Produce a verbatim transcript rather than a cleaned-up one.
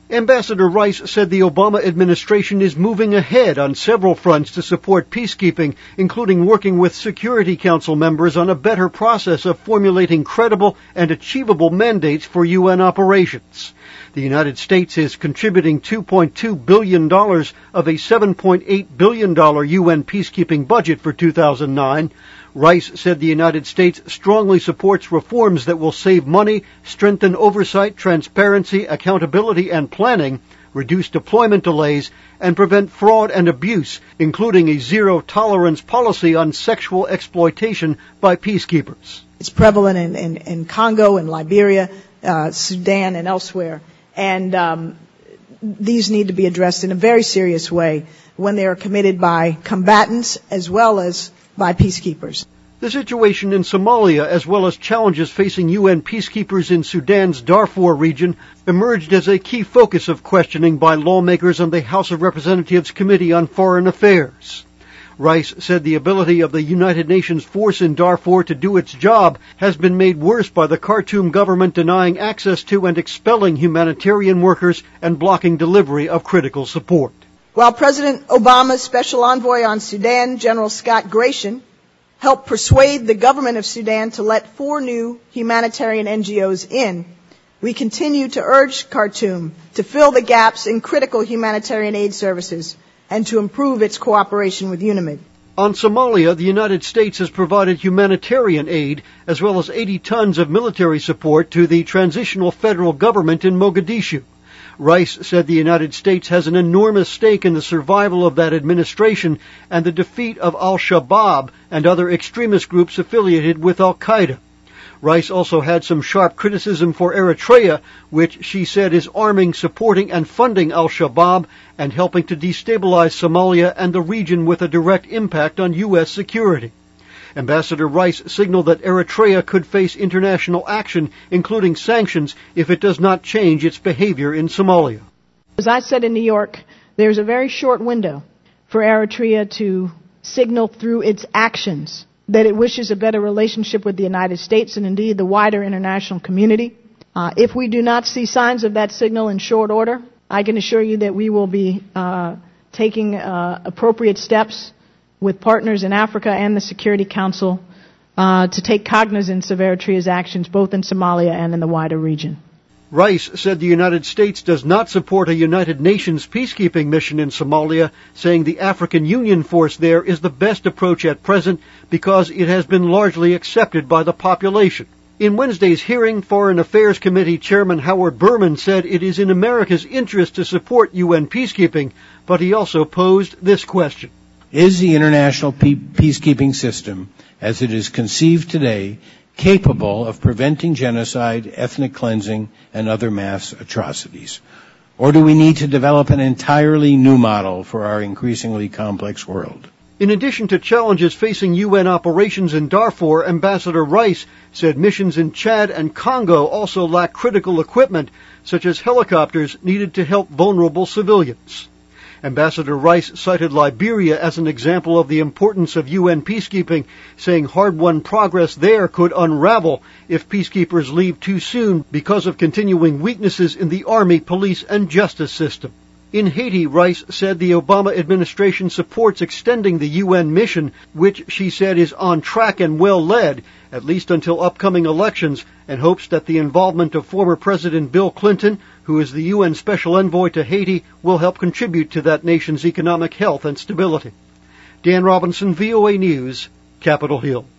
Ambassador Rice said the Obama administration is moving ahead on several fronts to support peacekeeping, including working with Security Council members on a better process of formulating credible and achievable mandates for U N operations. The United States is contributing two point two billion dollars of a seven point eight billion dollars U N peacekeeping budget for two thousand nine. Rice said the United States strongly supports reforms that will save money, strengthen oversight, transparency, accountability, and planning, reduce deployment delays, and prevent fraud and abuse, including a zero-tolerance policy on sexual exploitation by peacekeepers. It's prevalent in, in, in Congo and Liberia, uh, Sudan, and elsewhere. And um, these need to be addressed in a very serious way when they are committed by combatants as well as by peacekeepers. The situation in Somalia, as well as challenges facing U N peacekeepers in Sudan's Darfur region, emerged as a key focus of questioning by lawmakers on the House of Representatives Committee on Foreign Affairs. Rice said the ability of the United Nations force in Darfur to do its job has been made worse by the Khartoum government denying access to and expelling humanitarian workers and blocking delivery of critical support. While President Obama's Special Envoy on Sudan, General Scott Gratian, helped persuade the government of Sudan to let four new humanitarian N G Os in, we continue to urge Khartoum to fill the gaps in critical humanitarian aid services and to improve its cooperation with UNAMID. On Somalia, the United States has provided humanitarian aid as well as eighty tons of military support to the transitional federal government in Mogadishu. Rice said the United States has an enormous stake in the survival of that administration and the defeat of al-Shabaab and other extremist groups affiliated with al-Qaeda. Rice also had some sharp criticism for Eritrea, which she said is arming, supporting, and funding al-Shabaab and helping to destabilize Somalia and the region with a direct impact on U S security. Ambassador Rice signaled that Eritrea could face international action, including sanctions, if it does not change its behavior in Somalia. As I said in New York, there's a very short window for Eritrea to signal through its actions that it wishes a better relationship with the United States and indeed the wider international community. Uh, if we do not see signs of that signal in short order, I can assure you that we will be uh, taking uh, appropriate steps with partners in Africa and the Security Council uh, to take cognizance of Eritrea's actions both in Somalia and in the wider region. Rice said the United States does not support a United Nations peacekeeping mission in Somalia, saying the African Union force there is the best approach at present because it has been largely accepted by the population. In Wednesday's hearing, Foreign Affairs Committee Chairman Howard Berman said it is in America's interest to support U N peacekeeping, but he also posed this question. Is the international peacekeeping system, as it is conceived today, capable of preventing genocide, ethnic cleansing, and other mass atrocities? Or do we need to develop an entirely new model for our increasingly complex world? In addition to challenges facing U N operations in Darfur, Ambassador Rice said missions in Chad and Congo also lack critical equipment, such as helicopters needed to help vulnerable civilians. Ambassador Rice cited Liberia as an example of the importance of U N peacekeeping, saying hard-won progress there could unravel if peacekeepers leave too soon because of continuing weaknesses in the army, police, and justice system. In Haiti, Rice said the Obama administration supports extending the U N mission, which she said is on track and well led, at least until upcoming elections, and hopes that the involvement of former President Bill Clinton, who is the U N Special Envoy to Haiti, will help contribute to that nation's economic health and stability. Dan Robinson, V O A News, Capitol Hill.